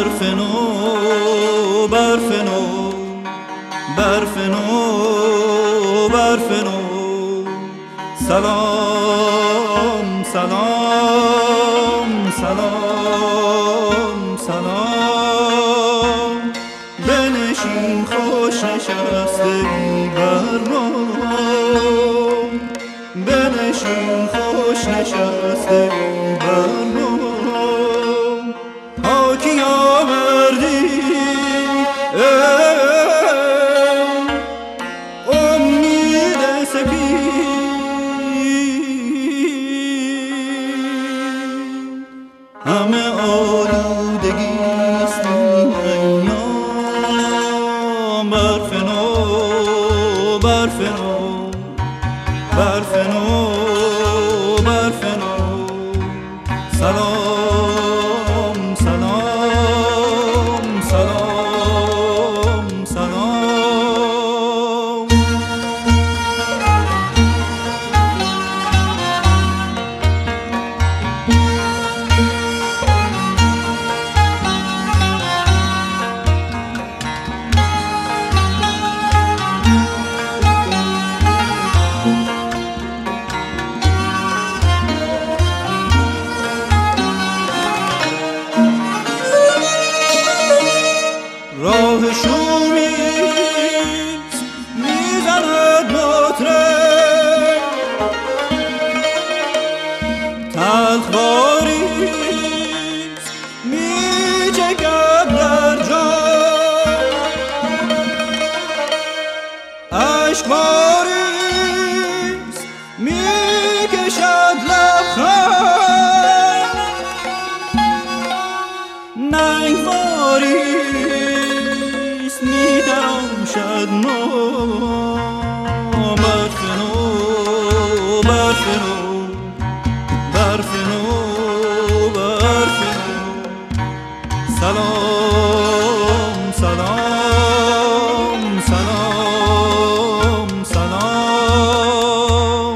برف نو برف نو برف نو برف نو سلام سلام سلام سلام بنشین خوش نشسته بر ما بنشین خوش نشسته بر ما حاکی آوردی امید سپید همه آلودگیست این ایام برف نو برف نو برف نو برف نو سلام سلام سلام سلام راه شومیست میزند مطرب تلخ باریست میچکد در جان اشک باریست میکشد لبخند ننگ باریست میدرامشد ما برف نو برف نو برف نو برف نو سلام سلام سلام سلام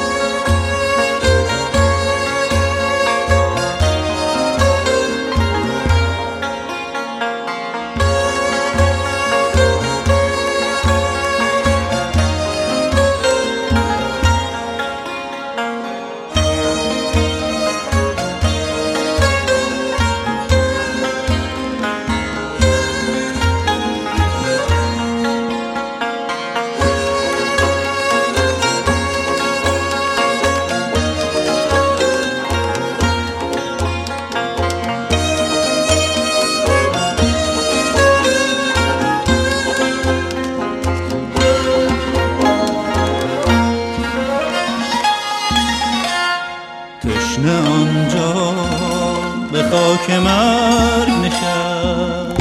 تشنه آنجا به خاک مرگ نشست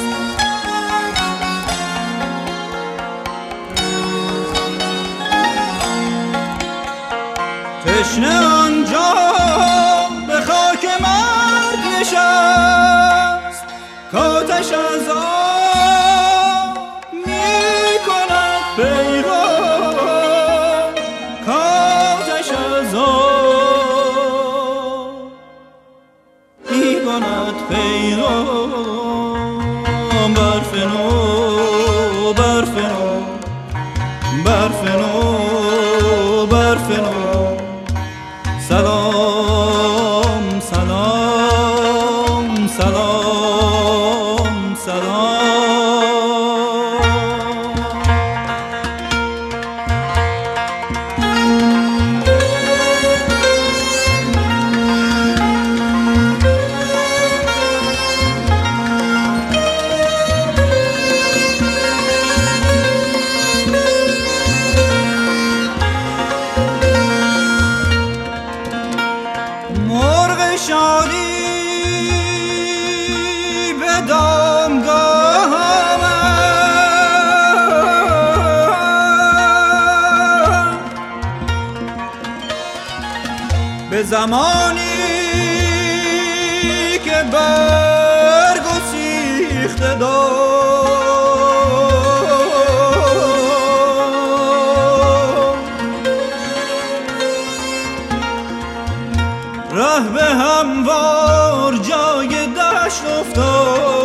تشنه آنجا به خاک مرگ نشست کاتش از آب می کند پیغام کاتش از آب می کند پیغام برف نو برف نو برف نو برف نو سلام سلام سلام سلام مرغ شادی به دامگاه آمد به زمانی که برگ و سیخته ره به هموار جای دشت افتاد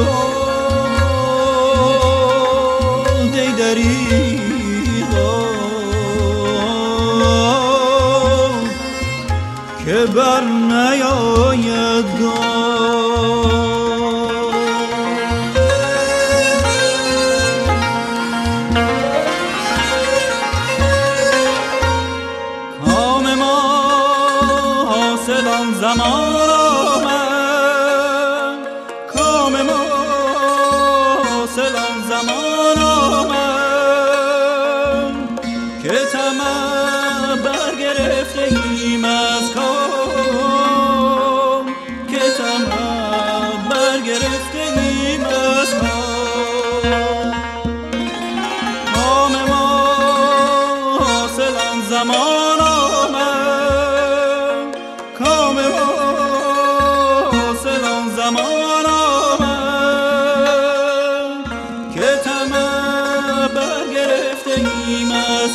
که بر نیاید کام ما حاصل آن زمان آمد، کام ما حاصل آن زمان آمد که طمع برگرفته ایم از کام، که طمع برگرفته ایم از کام. کام ما حاصل آن زمان آمد، کام ما حاصل آن زمان آمد که طمع برگرفته ایم از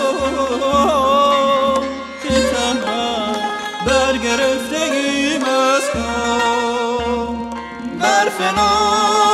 کام، که طمع برگرفته ایم از کام. برف